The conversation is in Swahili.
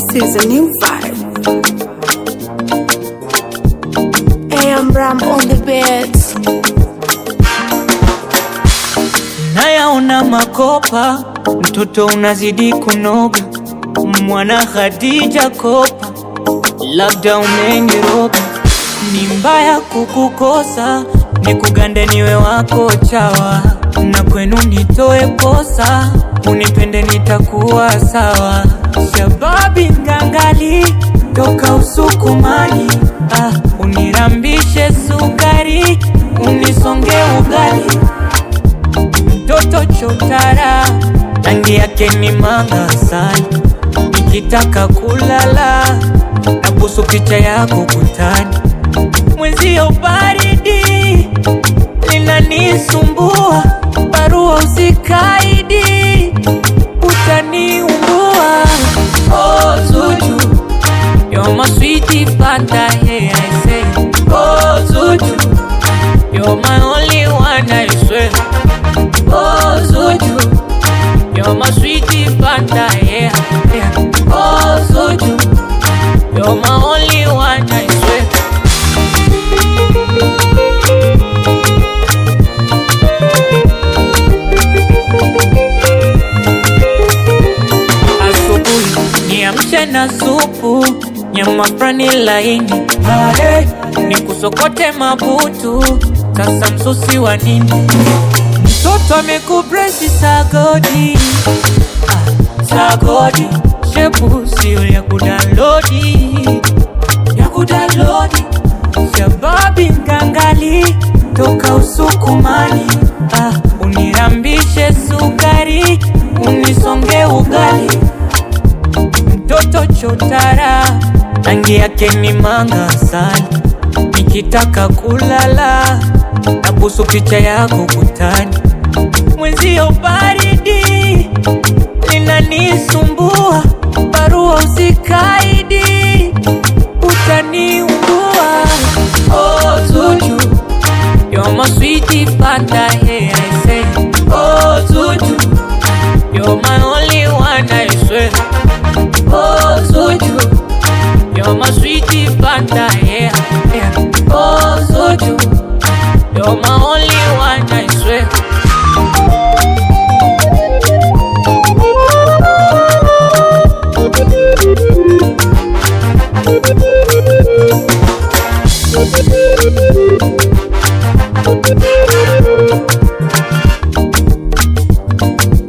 This is a new vibe. Hey, I'm Ram on the beats. Nayaona makopa, mtoto unazidi kunoga. Mwana Khadija kopa, labda umeniroga. Ni mbaya kukukosa, nikugande niwe wako chawa. Na kwenu nitoe posa, unipende nitakuwa sawa. Shababi ngangali, toka usukumani. Unirambishe sukari, unisonge ugali. Mtoto chotara, rangi yake ni manga sana. Nikitaka kulala, nabusu picha yako kutani. Mwenzio baridi, linanisumbua. Barua usikaidi, utaniumbua. Oh Zuju, you're my sweetie Fanta, yeah I say. Oh Zuju, you're my only one I swear. Oh Zuju, you're my sweetie Fanta, yeah, yeah. Oh Zuju, you're my only one I swear. Asubuhi niamshe na supu, nyama frani laini. Nikusokote mabutu, sasa msusi wa nini? Mtoto amekupresi sagodi, sagodi. Shepu siyo ya kudownloadi, ya kudownloadi. Shababi ngangali, toka usukumani. Unirambishe sukari, unisonge ugali. Mtoto chotara, rangi yake ni manga sana. Nikitaka kulala, nabusu picha yako kutani. Mwenzio baridi, linanisumbua. Barua usikaidi, utaniumbua. Oh Zuju, you're my sweetie Fanta, yeah I say. Oh Zuju, you're my only one I swear.